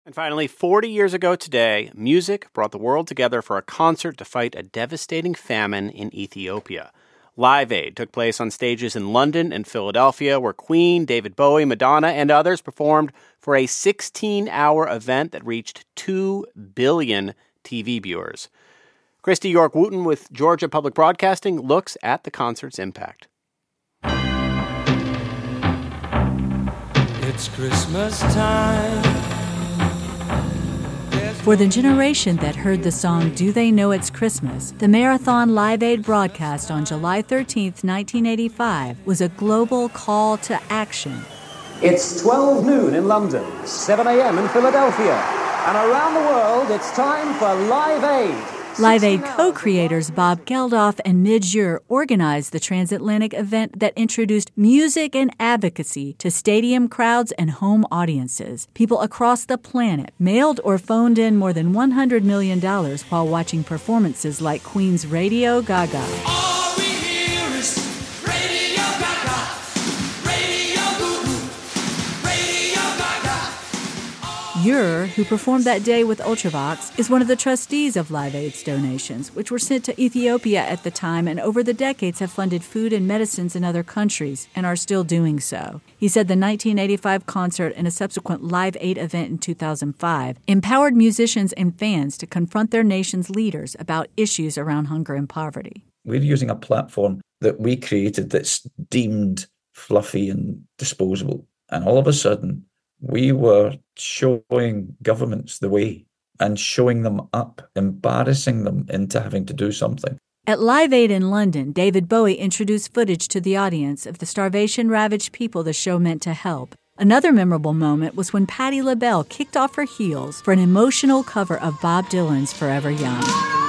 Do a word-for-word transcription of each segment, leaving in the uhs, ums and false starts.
And finally, forty years ago today, music brought the world together for a concert to fight a devastating famine in Ethiopia. Live Aid took place on stages in London and Philadelphia, where Queen, David Bowie, Madonna, and others performed for a sixteen-hour event that reached two billion T V viewers. Christy York-Wooten with Georgia Public Broadcasting looks at the concert's impact. It's Christmas time. For the generation that heard the song Do They Know It's Christmas, the Marathon Live Aid broadcast on July thirteenth, nineteen eighty-five was a global call to action. It's twelve noon in London, seven a.m. in Philadelphia, and around the world it's time for Live Aid. Live Aid co-creators Bob Geldof and Midge Ure organized the transatlantic event that introduced music and advocacy to stadium crowds and home audiences. People across the planet mailed or phoned in more than one hundred million dollars while watching performances like Queen's Radio Gaga. All we hear is Radio Gaga, Radio Goo, Radio Gaga. Ure, who performed that day with Ultravox, is one of the trustees of Live Aid's donations, which were sent to Ethiopia at the time and over the decades have funded food and medicines in other countries and are still doing so. He said the nineteen eighty-five concert and a subsequent Live Aid event in two thousand five empowered musicians and fans to confront their nation's leaders about issues around hunger and poverty. We're using a platform that we created that's deemed fluffy and disposable. And all of a sudden, we were showing governments the way and showing them up, embarrassing them into having to do something. At Live Aid in London, David Bowie introduced footage to the audience of the starvation-ravaged people the show meant to help. Another memorable moment was when Patti LaBelle kicked off her heels for an emotional cover of Bob Dylan's Forever Young.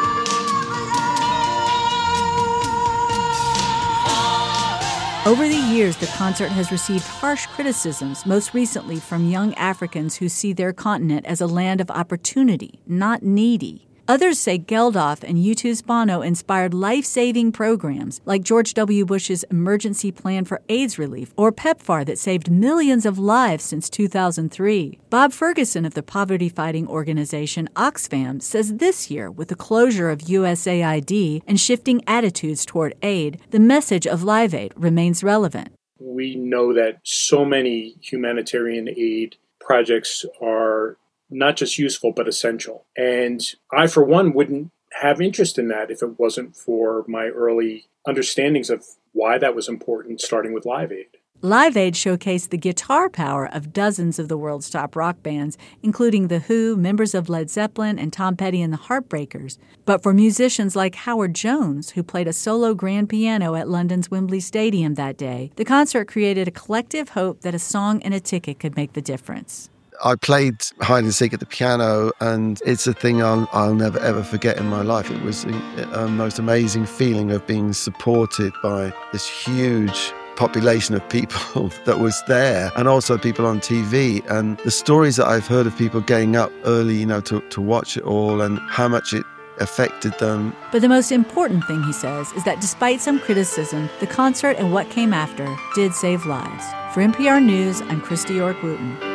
Over the years, the concert has received harsh criticisms, most recently from young Africans who see their continent as a land of opportunity, not needy. Others say Geldof and U two's Bono inspired life-saving programs like George W. Bush's Emergency Plan for AIDS Relief or PEPFAR that saved millions of lives since two thousand three. Bob Ferguson of the poverty-fighting organization Oxfam says this year, with the closure of U S A I D and shifting attitudes toward aid, the message of Live Aid remains relevant. We know that so many humanitarian aid projects are not just useful, but essential. And I, for one, wouldn't have interest in that if it wasn't for my early understandings of why that was important, starting with Live Aid. Live Aid showcased the guitar power of dozens of the world's top rock bands, including The Who, members of Led Zeppelin, and Tom Petty and the Heartbreakers. But for musicians like Howard Jones, who played a solo grand piano at London's Wembley Stadium that day, the concert created a collective hope that a song and a ticket could make the difference. I played hide and seek at the piano, and it's a thing I'll, I'll never, ever forget in my life. It was the uh, most amazing feeling of being supported by this huge population of people that was there, and also people on T V. And the stories that I've heard of people getting up early, you know, to, to watch it all and how much it affected them. But the most important thing, he says, is that despite some criticism, the concert and what came after did save lives. For N P R News, I'm Christy York-Wooten.